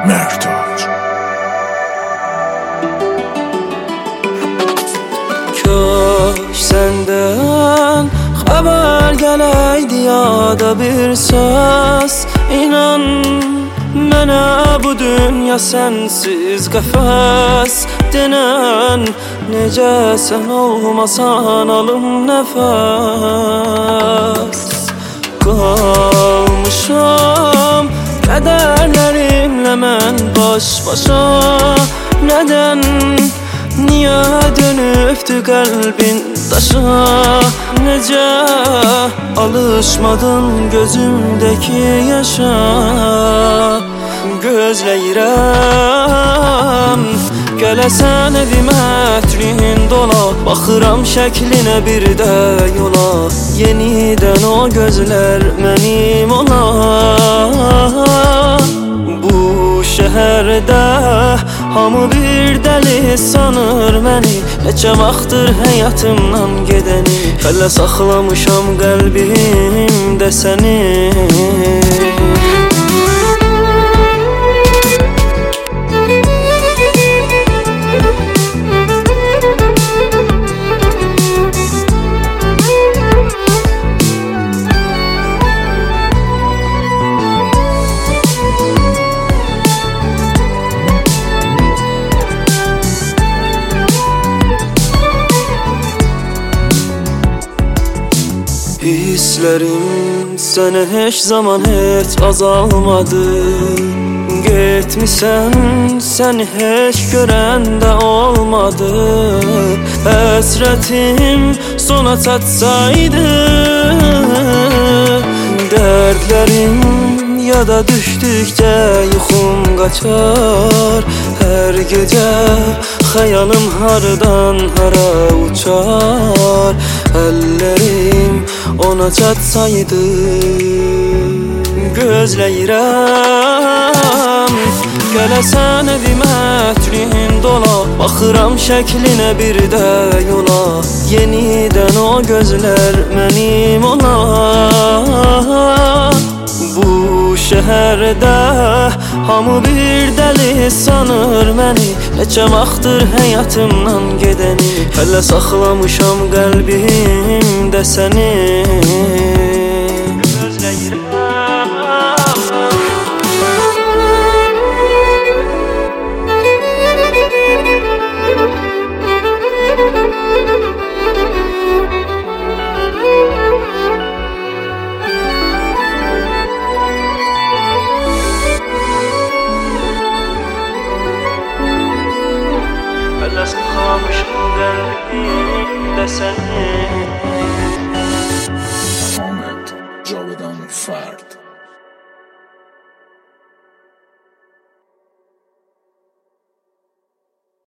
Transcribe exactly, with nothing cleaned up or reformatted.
Mertac. Kaş senden haber geleydi ya da bir söz. İnan mənə bu dünya sensiz qəfəs denən. Necə sən olmasan alım nəfəs. Qalmışam qədərlərimlə mən baş başa. Nədən, niyə dönübdü qəlbin daşa? Necə alışmadın gözümdəki yaşa? Gözləyirəm gələsən evimə ətrin dola. Baxıram şəklinə bir də yola. Yenidən o gözlər mənim ola. Bu şəhərdə hamı bir dəli sanır məni. Neçə vaxtdır həyatımdan gedəni. Hələ saxlamışam qəlbimdə səni. Hislərim sənə heç zaman heç azalmadı. Getmisən, səni heç görəndə olmadı. Həsrətim sona çatsaydı, dərdlərim yada düşdükcə yuxum qaçar. Hər gecə xəyalım hardan hara uçar. Əllərim ona çatsaydı. Gözləyirəm gələsən evimə ətrin dola. Baxıram şəklinə bir də yola. Yenidən o gözlər mənim ola. Bu şəhərdə hamı bir dəli sanır məni. Neçə vaxtdır həyatımdan gedəni. Hələ saxlamışam qəlbimdə səni. Gözləyirəm Hələ saxlamışam qəlbimdə səni.